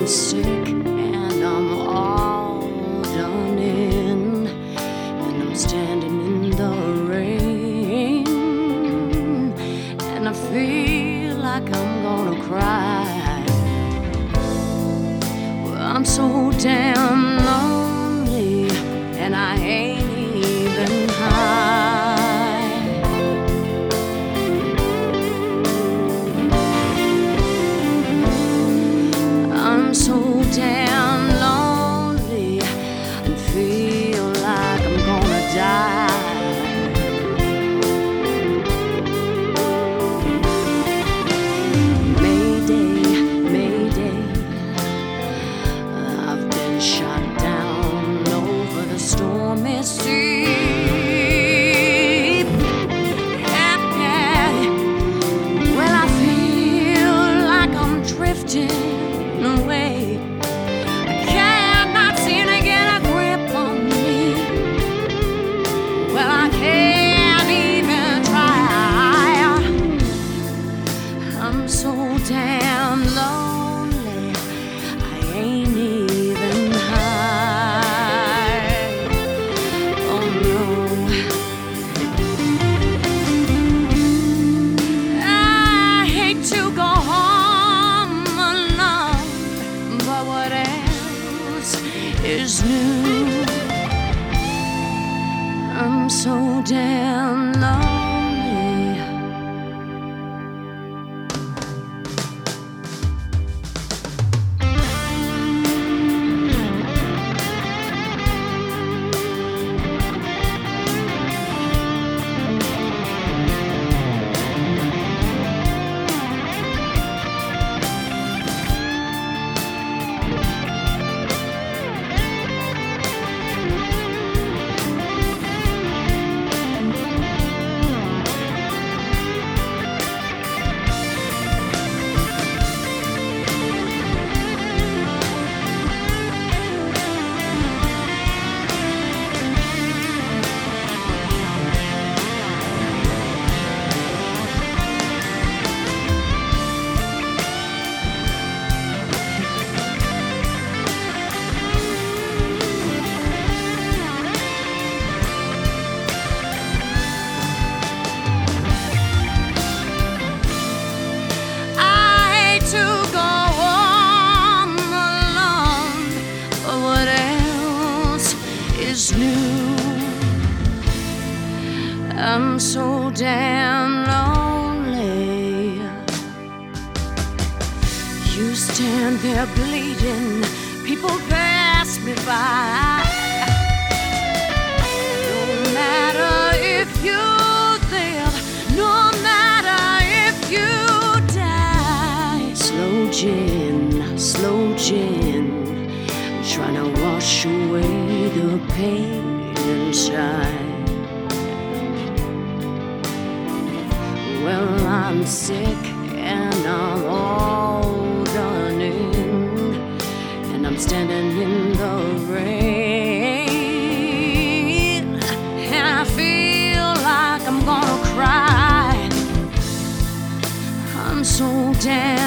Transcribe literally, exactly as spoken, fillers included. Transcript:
sick and I'm all done in, and I'm standing in the rain, and I feel like I'm gonna cry. Well, I'm so damn lonely, and I ain't even high. I'm so damn lonely and feel like I'm gonna die. Mayday, Mayday, I've been shot down over the stormy sea. Yeah, yeah. Well, I feel like I'm drifting away. I cannot seem to get a grip on me. Well, I can't even try. I'm so damn lonely, I ain't even high. Oh no, I hate to go home alone, but what else is new? I'm so damn lonely. New. I'm so damn lonely. You stand there bleeding, people pass me by. No matter if you live, no matter if you die. Slow gin, slow gin, trying to wash away the pain inside. Well, I'm sick and I'm all done in, and I'm standing in the rain, and I feel like I'm gonna cry. I'm so damn